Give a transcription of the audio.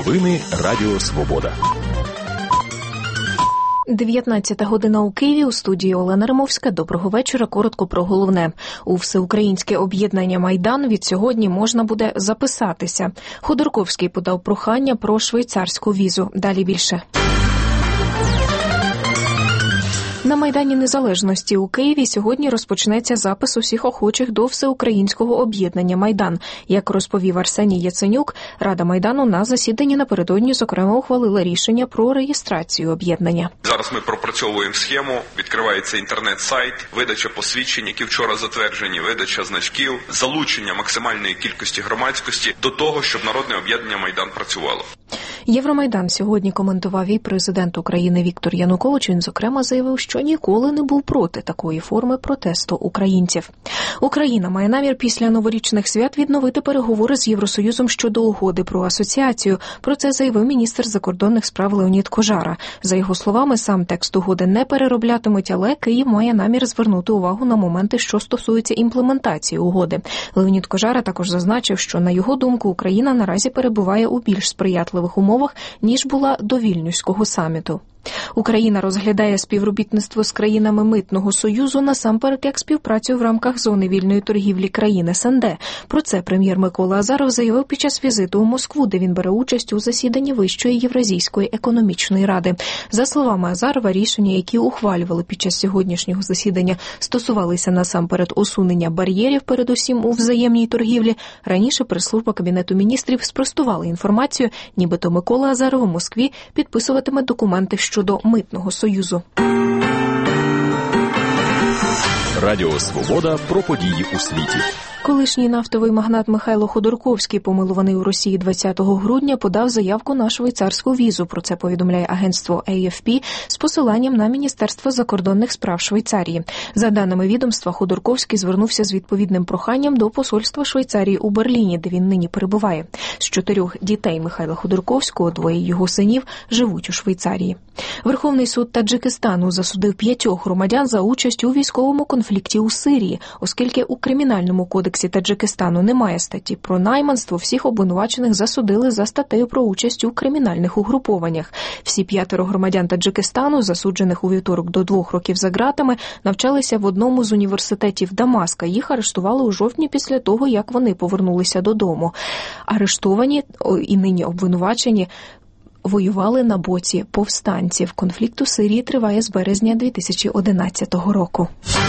Новини Радіо Свобода. 19 година у Києві, у студії Олена Римовська. Доброго вечора. Коротко про головне. У Всеукраїнське об'єднання «Майдан» від сьогодні можна буде записатися. Ходорковський подав прохання про швейцарську візу. Далі більше. На Майдані Незалежності у Києві сьогодні розпочнеться запис усіх охочих до Всеукраїнського об'єднання «Майдан». Як розповів Арсеній Яценюк, Рада Майдану на засіданні напередодні, зокрема, ухвалила рішення про реєстрацію об'єднання. Зараз ми пропрацьовуємо схему, відкривається інтернет-сайт, видача посвідчень, які вчора затверджені, видача значків, залучення максимальної кількості громадськості до того, щоб народне об'єднання «Майдан» працювало. Євромайдан сьогодні коментував і президент України Віктор Янукович. Він, зокрема, заявив, що ніколи не був проти такої форми протесту українців. Україна має намір після новорічних свят відновити переговори з Євросоюзом щодо угоди про асоціацію. Про це заявив міністр закордонних справ Леонід Кожара. За його словами, сам текст угоди не перероблятимуть, але Київ має намір звернути увагу на моменти, що стосуються імплементації угоди. Леонід Кожара також зазначив, що, на його думку, Україна наразі перебуває у більш сприятливих умовах, ніж була до Вільнюського саміту. Україна розглядає співробітництво з країнами Митного союзу насамперед як співпрацю в рамках зони вільної торгівлі країн СНД. Про це прем'єр Микола Азаров заявив під час візиту у Москву, де він бере участь у засіданні Вищої Євразійської економічної ради. За словами Азарова, рішення, які ухвалювали під час сьогоднішнього засідання, стосувалися насамперед усунення бар'єрів, передусім у взаємній торгівлі. Раніше прес-служба Кабінету міністрів спростувала інформацію, нібито Микола Азаров у Москві підписуватиме документи щодо Митного союзу. Радіо Свобода про події у світі. Колишній нафтовий магнат Михайло Ходорковський, помилуваний у Росії 20 грудня, подав заявку на швейцарську візу. Про це повідомляє агентство AFP з посиланням на Міністерство закордонних справ Швейцарії. За даними відомства, Ходорковський звернувся з відповідним проханням до посольства Швейцарії у Берліні, де він нині перебуває. З 4 дітей Михайла Ходорковського 2 його синів живуть у Швейцарії. Верховний суд Таджикистану засудив 5 громадян за участь у військовому конфлікті у Сирії, оскільки у кримінальному кодексі Таджикистану немає статті про найманство, всіх обвинувачених засудили за статтею про участь у кримінальних угрупованнях. Всі 5 громадян Таджикистану, засуджених у вівторок до 2 років за ґратами, навчалися в одному з університетів Дамаска. Їх арештували у жовтні після того, як вони повернулися додому. Арештовані і нині обвинувачені воювали на боці повстанців. Конфлікт у Сирії триває з березня 2011 року.